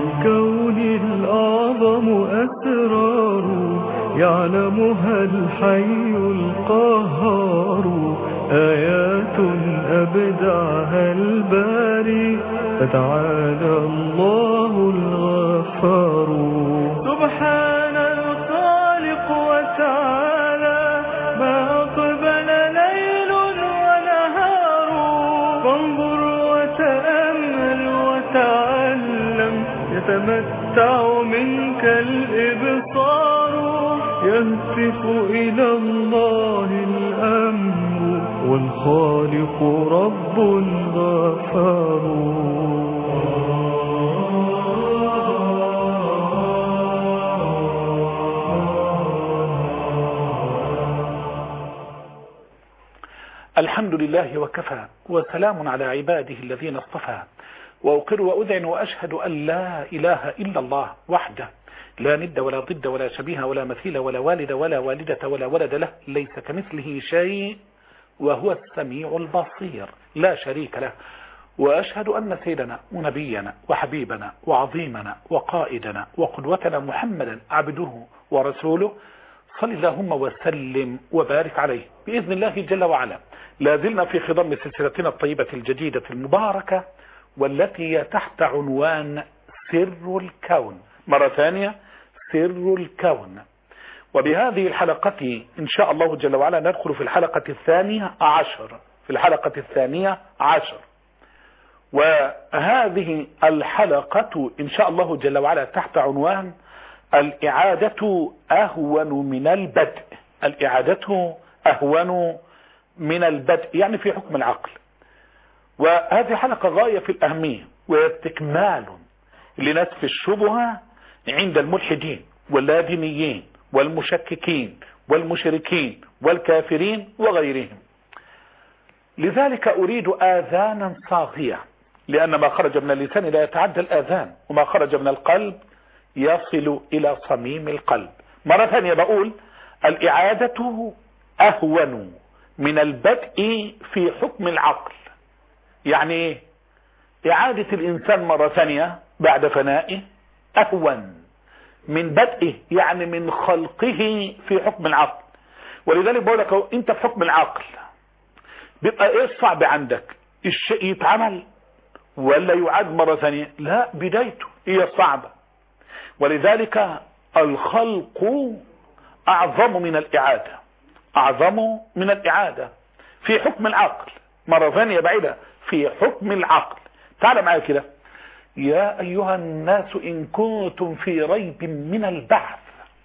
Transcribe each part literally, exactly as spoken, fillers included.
الكون الأعظم أسرار يعلمها الحي القهار، آيات أبدعها الباري فتعالى الله الغفار. سبحان الخالق وتعالى ما أقبل ليل ونهار، فانظر وتأمل وتعلم يتمتع منك الإبصار، يهتف إلى الله الأمر والخالق رب غفار. الحمد لله وكفى وسلام على عباده الذين اصطفى، وأقر وأذعن وأشهد أن لا إله إلا الله وحده لا ند ولا ضد ولا شبيه ولا مثيل ولا والد ولا والدة ولا ولد له، ليس كمثله شيء وهو السميع البصير لا شريك له. وأشهد أن سيدنا ونبينا وحبيبنا وعظيمنا وقائدنا وقدوتنا محمدا عبده ورسوله، صل اللهم وسلم وبارك عليه بإذن الله جل وعلا. لا زلنا في خضم سلسلتنا الطيبة الجديدة المباركة، والتي هي تحت عنوان سر الكون. مرة ثانية سر الكون. وبهذه الحلقة إن شاء الله جل وعلا ندخل في الحلقة الثانية عشر في الحلقة الثانية عشر وهذه الحلقة إن شاء الله جل وعلا تحت عنوان الإعادة أهون من البدء. الإعادة أهون من البدء يعني في حكم العقل. وهذه حلقة غاية في الأهمية واستكمال لنسف الشبهة عند الملحدين واللادينيين والمشككين والمشركين والكافرين وغيرهم. لذلك أريد آذانا صاغية، لأن ما خرج من اللسان لا يتعدى الآذان، وما خرج من القلب يصل إلى صميم القلب. مرة ثانية بقول الإعادة أهون من البدء في حكم العقل. يعني إعادة الإنسان مرة ثانية بعد فنائه أهون من بدئه، يعني من خلقه في حكم العقل. ولذلك بقول لك أنت في حكم العقل بيبقى إيه الصعب عندك؟ الشيء يتعمل ولا يعاد مرة ثانية؟ لا، بدايته هي صعبة. ولذلك الخلق أعظم من الإعادة، أعظم من الإعادة في حكم العقل. مرة ثانية بعيدة في حكم العقل. تعال معايا كده. يا أيها الناس إن كنتم في ريب من البعث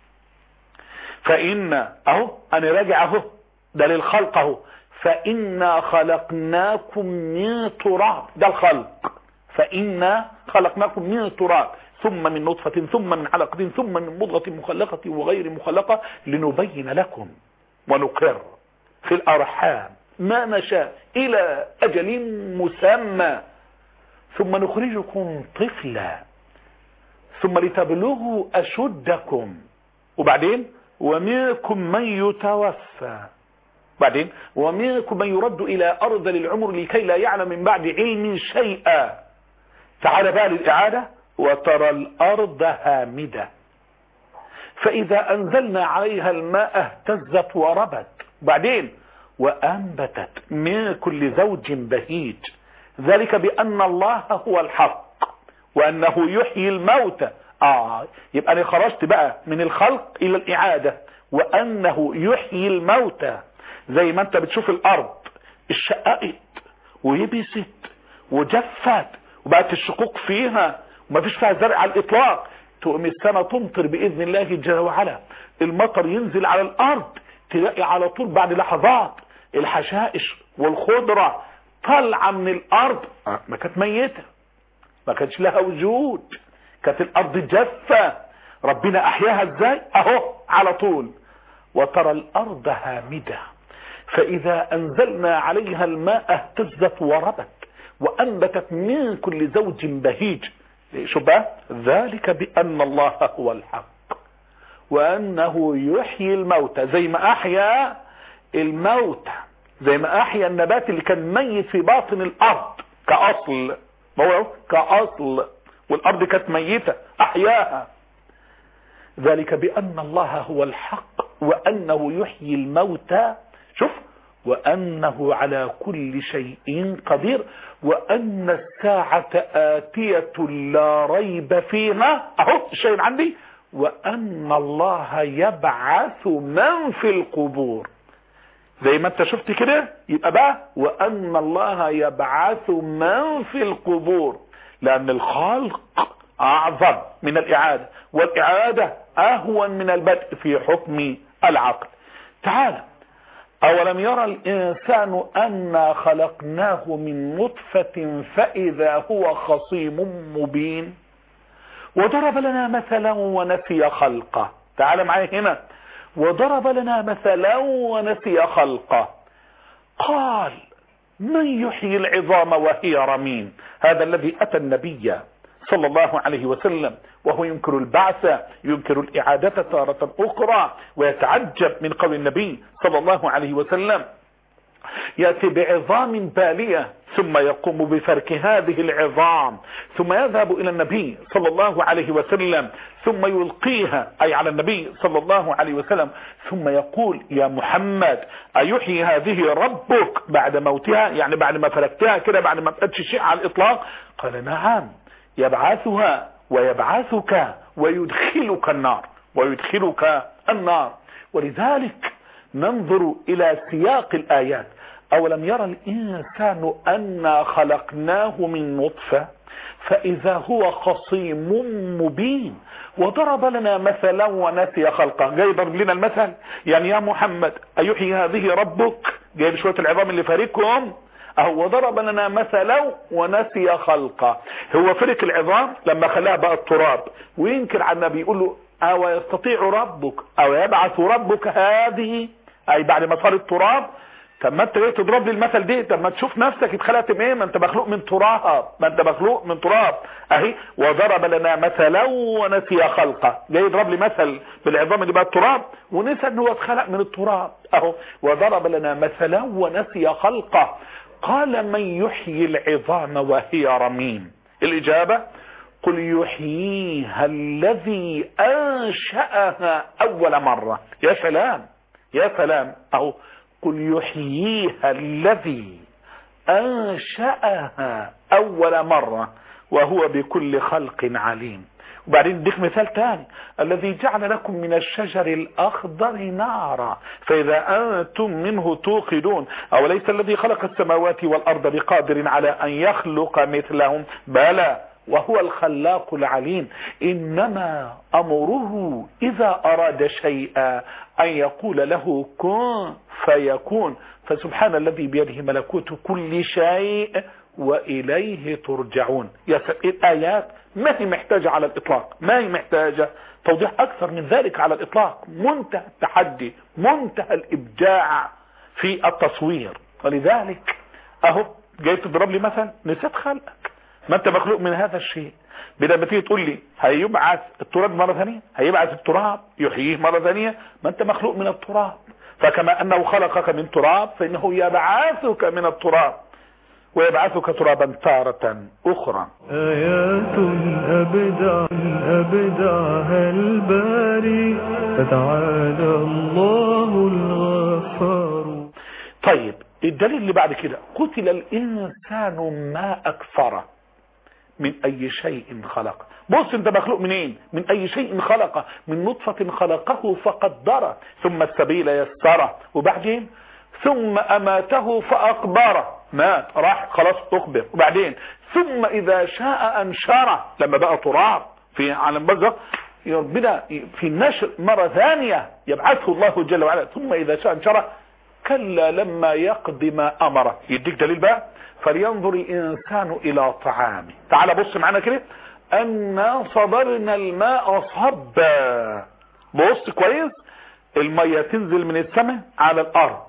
فإن أهو أنا راجع أهو ده للخلق أهو، فإنا خلقناكم من تراب. ده الخلق. فإنا خلقناكم من تراب ثم من نطفة ثم من علقة ثم من مضغة مخلقة وغير مخلقة لنبين لكم ونقر في الأرحام ما نشاء إلى أجل مسمى ثم نخرجكم طفلا ثم لتبلغوا أشدكم، وبعدين ومنكم من يتوفى، بعدين ومنكم من يرد إلى أرض للعمر لكي لا يعلم من بعد علم شيئا. تعال بقى للإعادة. وترى الأرض هامدة فإذا أنزلنا عليها الماء اهتزت وربت، بعدين وأنبتت من كل زوج بهيج، ذلك بأن الله هو الحق وأنه يحيي الموتى. آه يبقى أنا خرجت بقى من الخلق إلى الإعادة، وأنه يحيي الموتى. زي ما أنت بتشوف الأرض اشققت ويبست وجفت وبقت الشقوق فيها وما فيش فيها زرع على الإطلاق، تقوم السنة تمطر بإذن الله جل وعلا، المطر ينزل على الأرض، تلاقي على طول بعد لحظات الحشائش والخضرة طالعة من الأرض. ما كانت ميتة، ما كانش لها وجود، كانت الأرض جافة. ربنا أحياها ازاي؟ أهو على طول. وترى الأرض هامدة فإذا أنزلنا عليها الماء اهتزت وربت وأنبتت من كل زوج بهيج. شو بقى؟ ذلك بأن الله هو الحق وأنه يحيي الموتى، زي ما أحيا الموتى، زي ما أحيا النبات اللي كان ميت في باطن الأرض كأصل، ما هو كأصل، والارض كانت ميتة احياها. ذلك بان الله هو الحق وانه يحيي الموتى، شوف، وانه على كل شيء قدير، وان الساعة آتية لا ريب فيها، اهو الشيء عندي، وان الله يبعث من في القبور. زي ما انت شفت كده، يبقى بقى وان الله يبعث من في القبور، لان الخلق اعظم من الاعادة، والاعادة اهون من البدء في حكم العقل. تعالى، اولم يرى الانسان انا خلقناه من نطفة فاذا هو خصيم مبين، وضرب لنا مثلا ونسي خلقه. تعالى معايا هنا، وضرب لنا مثلا ونسي خلقه، قال من يحيي العظام وهي رميم. هذا الذي اتى النبي صلى الله عليه وسلم وهو ينكر البعث، ينكر الإعادة تارة أخرى، ويتعجب من قول النبي صلى الله عليه وسلم يأتي بعظام بالية ثم يقوم بفرك هذه العظام، ثم يذهب إلى النبي صلى الله عليه وسلم ثم يلقيها، أي على النبي صلى الله عليه وسلم، ثم يقول يا محمد أيحيي هذه ربك بعد موتها، يعني بعد ما فركتها كده، بعد ما بقتش شيء على الإطلاق؟ قال نعم، يبعثها ويبعثك ويدخلك النار، ويدخلك النار. ولذلك ننظر إلى سياق الآيات. أولم يرى الإنسان أنا خلقناه من نطفة فإذا هو خصيم مبين، وضرب لنا مثلا ونسي خلقه. جاي ضرب لنا المثل، يعني يا محمد أيحيي هذه ربك، جايب شوية العظام اللي فارقهم اهو، وضرب لنا مثلا ونسي خلقه. هو فرق العظام لما خلاها بقى التراب، وينكر على النبي يقول له او يستطيع ربك او يبعث ربك هذه، اي بعد ما صار التراب. طب ما انت جاي تضرب لي المثل ده، طب ما تشوف نفسك اتخلقت من ايه؟ ما انت مخلوق من تراب، ما انت مخلوق من تراب اهي. وضرب لنا مثلا ونسي خلقه، جاي يضرب لي مثل بالعظام اللي بقى التراب، ونسى ان هو اتخلق من التراب اهو. وضرب لنا مثلا ونسي خلقه، قال من يحيي العظام وهي رميم. الإجابة قل يحييها الذي أنشأها أول مرة. يا سلام يا سلام اهو، قل يحييها الذي أنشأها أول مرة وهو بكل خلق عليم. وبعدين نديك مثال تاني، الذي جعل لكم من الشجر الأخضر نارا فإذا أنتم منه توقدون، أوليس الذي خلق السماوات والأرض بقادر على أن يخلق مثلهم؟ بلى وهو الخلاق العليم. إنما أمره إذا أراد شيئا أن يقول له كن فيكون. فسبحان الذي بيده ملكوت كل شيء وإليه ترجعون. يا الآيات ما هي محتاجة على الإطلاق، ما هي محتاجة توضيح أكثر من ذلك على الإطلاق. منتهى التحدي، منتهى الإبداع في التصوير. ولذلك أهو جاي تضرب لي مثلا نسيت خلقك، ما أنت مخلوق من هذا الشيء. بدل ما تيجي تقول لي هيبعث التراب مرة ثانية، هيبعث التراب يحييه مرة ثانية، ما أنت مخلوق من التراب. فكما أنه خلقك من تراب فإنه يبعثك من التراب ويبعثك ترابا تارة أخرى. آيات أبدع أبدعها الباري فتعالى الله الغفار. طيب الدليل اللي بعد كده، قتل الإنسان ما أكثره من أي شيء خلق. بص انت مخلوق منين؟ من أي شيء خلقه، من نطفة خلقه فقدره ثم السبيل يسره، وبعدين ثم أماته فأقبره، مات راح خلاص أقبر، وبعدين ثم إذا شاء أنشره لما بقى تراب في عالم برزخ، ربنا في النشر مرة ثانية يبعثه الله جل وعلا، ثم إذا شاء أنشره كلا لما يقضي ما أمره. يديك دليل بقى، فلينظر الإنسان إلى طعامه. تعال بص معنا كده، أنا صبرنا الماء صبا. بص كويس، المية تنزل من السماء على الأرض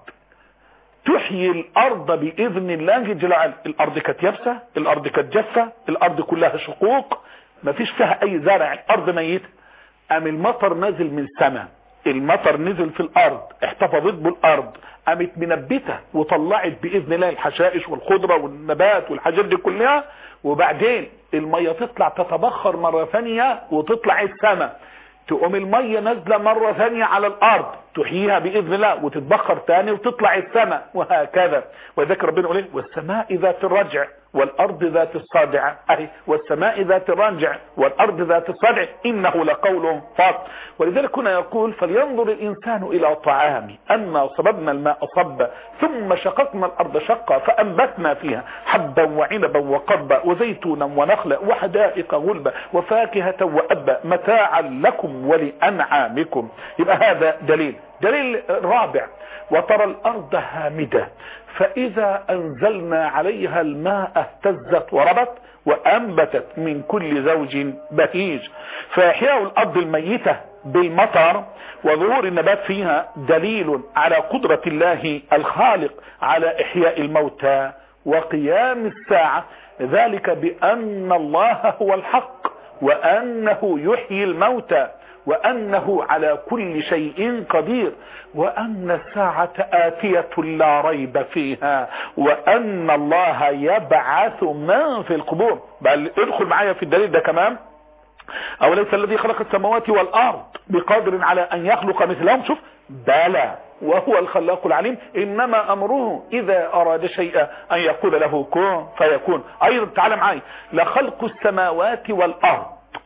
تحيي الأرض بإذن الله جل وعلا. الأرض كانت يابسة، الأرض كانت جافة، الأرض كلها شقوق ما فيش فيها أي زرع، الأرض ميتة. أم المطر نزل من السماء، المطر نزل في الأرض احتفظت بالأرض، قامت منبتة وطلعت بإذن الله الحشائش والخضرة والنبات والحاجات دي كلها، وبعدين المية تطلع تتبخر مرة ثانية وتطلع السماء، تقوم المية نازلة مرة ثانية على الارض تحييها باذن الله وتتبخر تاني وتطلع السماء، وهكذا. وذكر ربنا يقول ايه؟ والسماء ذات الرجع والارض ذات الصدع، اهي والسماء ذات الرجع والارض ذات الصدع انه لقول فصل. ولذلك هنا يقول فلينظر الانسان الى طعامه انا صببنا الماء صبا ثم شققنا الارض شقا فانبتنا فيها حبا وعنبا وقضبا وزيتونا ونخلا وحدائق غلبا وفاكهة وابا متاعا لكم ولانعامكم. يبقى هذا دليل. دليل رابع وترى الارض هامدة فاذا انزلنا عليها الماء اهتزت وربت وانبتت من كل زوج بهيج. فاحياء الارض الميتة بالمطر وظهور النبات فيها دليل على قدرة الله الخالق على احياء الموتى وقيام الساعة، ذلك بان الله هو الحق وانه يحيي الموتى وأنه على كل شيء قدير وأن الساعة آتية لا ريب فيها وأن الله يبعث من في القبور. بل ادخل معايا في الدليل ده كمان. أوليس الذي خلق السماوات والأرض بقادر على أن يخلق مثلهم؟ شوف بلى وهو الخلاق العليم إنما أمره إذا أراد شيئا أن يقول له كن فيكون. أيضا تعالى معي لخلق السماوات والأرض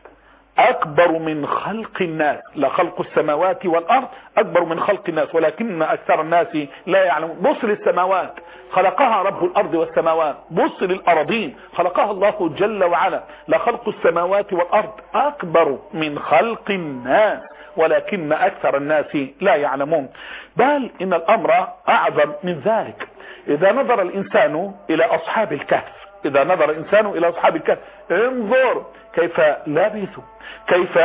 أكبر من خلق الناس. لخلق السماوات والأرض أكبر من خلق الناس ولكن أكثر الناس لا يعلمون. بص للسماوات خلقها رب الأرض والسماوات، بص للأرضين خلقها الله جل وعلا. لخلق السماوات والأرض أكبر من خلق الناس ولكن أكثر الناس لا يعلمون. بل إن الأمر أعظم من ذلك. إذا نظر الإنسان إلى أصحاب الكهف إذا نظر الإنسان إلى أصحاب الكهف انظر كيف لبثوا، كيف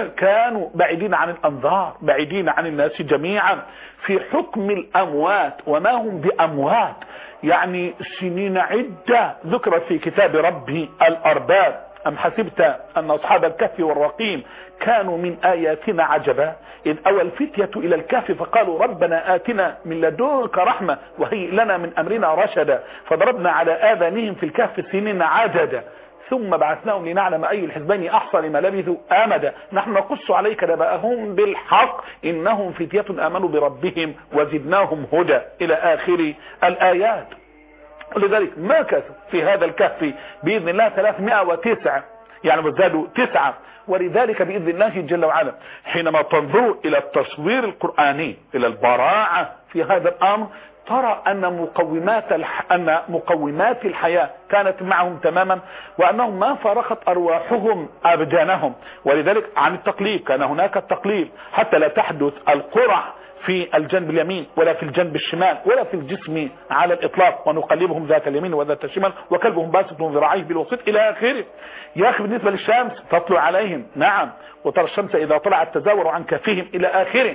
كانوا بعيدين عن الأنظار، بعيدين عن الناس جميعا في حكم الأموات وما هم بأموات، يعني سنين عدة ذكرت في كتاب ربي الأرباب. أم حسبت أن أصحاب الكهف والرقيم كانوا من آياتنا عجبا إذ أوى الفتية إلى الكهف فقالوا ربنا آتنا من لدنك رحمة وهيئ لنا من أمرنا رشدا فضربنا على آذانهم في الكهف سنين عددا ثم بعثناهم لنعلم أي الحزبين أحصى لما لبثوا آمدا نحن نقص عليك نبأهم بالحق إنهم فتية آمنوا بربهم وزدناهم هدى إلى آخر الآيات. ولذلك ما كثوا في هذا الكهف بإذن الله ثلاثمائة وتسعة، يعني بزادوا تسعة. ولذلك بإذن الله جل وعلا حينما تنظر إلى التصوير القرآني إلى البراعة في هذا الأمر ترى أن مقومات الح... أن مقومات الحياة كانت معهم تماما وأنهم ما فارقت أرواحهم أبدانهم. ولذلك عن التقليب كان هناك التقليب حتى لا تحدث القرع في الجنب اليمين ولا في الجنب الشمال ولا في الجسم على الإطلاق ونقلبهم ذات اليمين وذات الشمال وكلبهم باسط ذراعيه بالوسط إلى آخره. يا أخي بالنسبة للشمس تطلع عليهم نعم وترى الشمس إذا طلعت تزاور عن كفهم إلى آخره.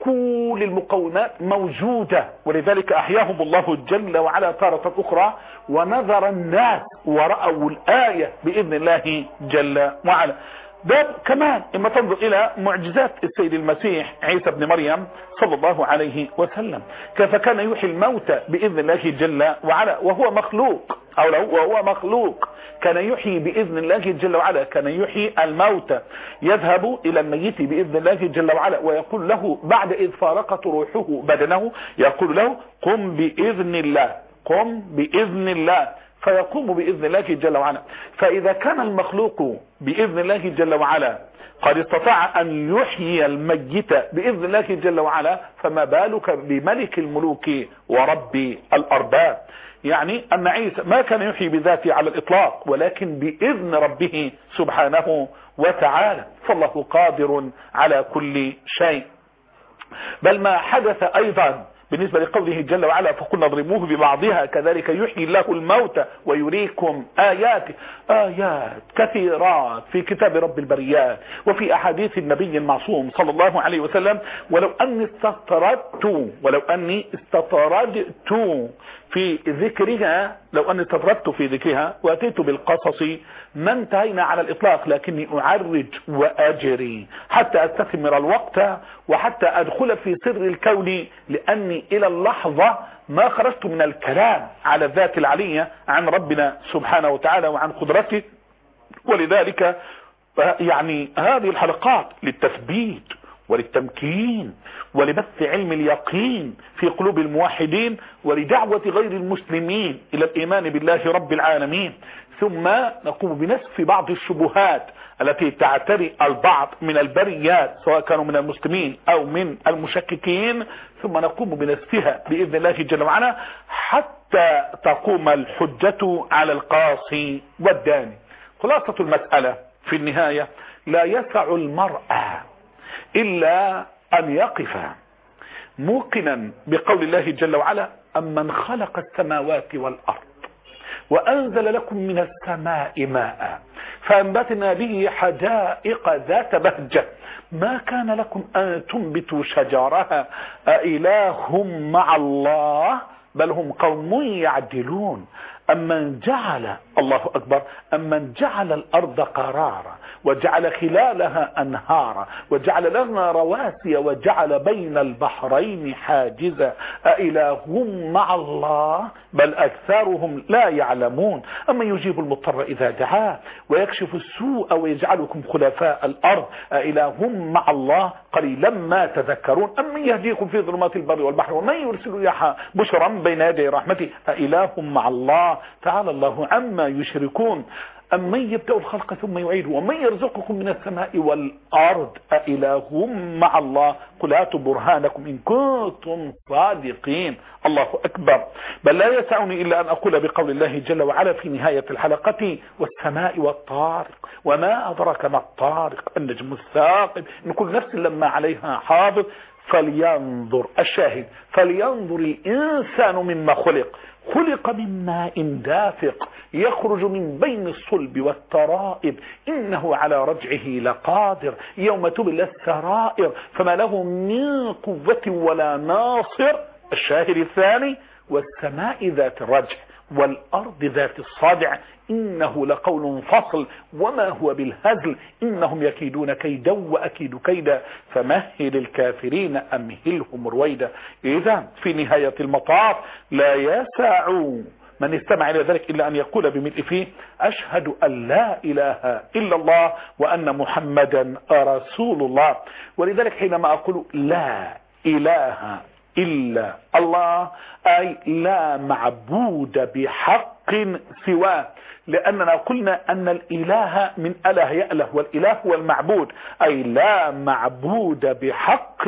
كل المقومات موجودة ولذلك أحياهم الله جل وعلا تارة أخرى ونظر الناس ورأوا الآية بإذن الله جل وعلا. ده كمان اما تنظر الى معجزات السيد المسيح عيسى بن مريم صلى الله عليه وسلم كيف كان يحيي الموتى باذن الله جل وعلا وهو مخلوق او لو وهو مخلوق كان يحيي باذن الله جل وعلا كان يحيي الموتى يذهب الى الميت باذن الله جل وعلا ويقول له بعد اذ فارقت روحه بدنه يقول له قم باذن الله قم باذن الله فيقوم بإذن الله جل وعلا. فإذا كان المخلوق بإذن الله جل وعلا قد استطاع أن يحيي الميت بإذن الله جل وعلا فما بالك بملك الملوك ورب الأرباب. يعني أن عيسى ما كان يحيي بذاته على الإطلاق ولكن بإذن ربه سبحانه وتعالى فالله قادر على كل شيء. بل ما حدث أيضا بالنسبة لقوله جل وعلا فقلنا اضربوه ببعضها كذلك يحيي الله الموتى ويريكم آياته. آيات كثيرات في كتاب رب البريات وفي أحاديث النبي المعصوم صلى الله عليه وسلم. ولو أني استطردت ولو أني استطردت في ذكرها لو أني تطرقت في ذكرها وأتيت بالقصص ما انتهينا على الإطلاق، لكني أعرج وأجري حتى أستثمر الوقت وحتى أدخل في سر الكون، لأني إلى اللحظة ما خرجت من الكلام على الذات العلية عن ربنا سبحانه وتعالى وعن قدرته. ولذلك يعني هذه الحلقات للتثبيت وللتمكين ولبث علم اليقين في قلوب الموحدين ولدعوة غير المسلمين إلى الإيمان بالله رب العالمين. ثم نقوم بنسف بعض الشبهات التي تعتري البعض من البريات سواء كانوا من المسلمين أو من المشككين، ثم نقوم بنسفها بإذن الله جل وعلا حتى تقوم الحجة على القاصي والداني. خلاصة المسألة في النهاية لا يسع المرأة إلا أن يقف موقنا بقول الله جل وعلا: أمن خلق السماوات والأرض وأنزل لكم من السماء ماء فأنبتنا به حدائق ذات بهجة ما كان لكم أن تنبتوا شجرها أإله مع الله بل هم قوم يعدلون أمن جعل الله أكبر أمن جعل الأرض قرارا وجعل خلالها أنهارا وجعل لها رواسي وجعل بين البحرين حاجزا أإله مع الله بل أكثرهم لا يعلمون أمن يجيب المضطر إذا دعاه ويكشف السوء ويجعلكم خلفاء الأرض أإله مع الله قليلا ما تذكرون أمن يهديكم في ظلمات البر والبحر ومن يرسل الرياح بشرا بين يدي رحمته أإله مع الله تعالى الله عما يشركون أمن يبدأ الخلق ثم يعيده ومن يرزقكم من السماء والأرض أإله مع الله قل هاتوا برهانكم إن كنتم صادقين. الله أكبر. بل لا يسعني إلا أن أقول بقول الله جل وعلا في نهاية الحلقة: والسماء والطارق وما أدرك ما الطارق النجم الثاقب إن كل نفس لما عليها حافظ فلينظر الشاهد فلينظر الإنسان مما خلق خلق من ماء دافق يخرج من بين الصلب والترائب إنه على رجعه لقادر يوم تبلى السرائر فما له من قوة ولا ناصر. الشاهد الثاني: والسماء ذات الرجع والأرض ذات الصدع إنه لقول فصل وما هو بالهزل إنهم يكيدون كيدا وأكيد كيدا فمهل الكافرين أمهلهم رويدا. إذا في نهاية المطاف لا يسع من استمع إلى ذلك إلا أن يقول بملء فيه: أشهد أن لا إله إلا الله وأن محمدا رسول الله. ولذلك حينما أقول لا إله إلا الله أي لا معبود بحق سواه، لأننا قلنا أن الإله من أله يأله والإله هو المعبود أي لا معبود بحق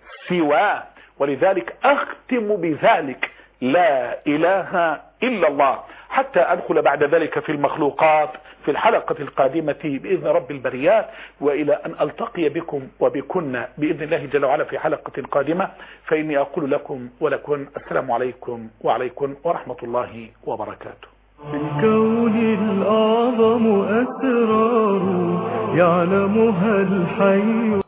سواه. ولذلك أختم بذلك لا إله إلا الله حتى أدخل بعد ذلك في المخلوقات في الحلقة القادمة بإذن رب البريات، وإلى أن ألتقي بكم وبكن بإذن الله جل وعلا في حلقة قادمة، فإني أقول لكم ولكم السلام عليكم وعليكم ورحمة الله وبركاته. في الكون الأعظم أسرار يعلمها الحي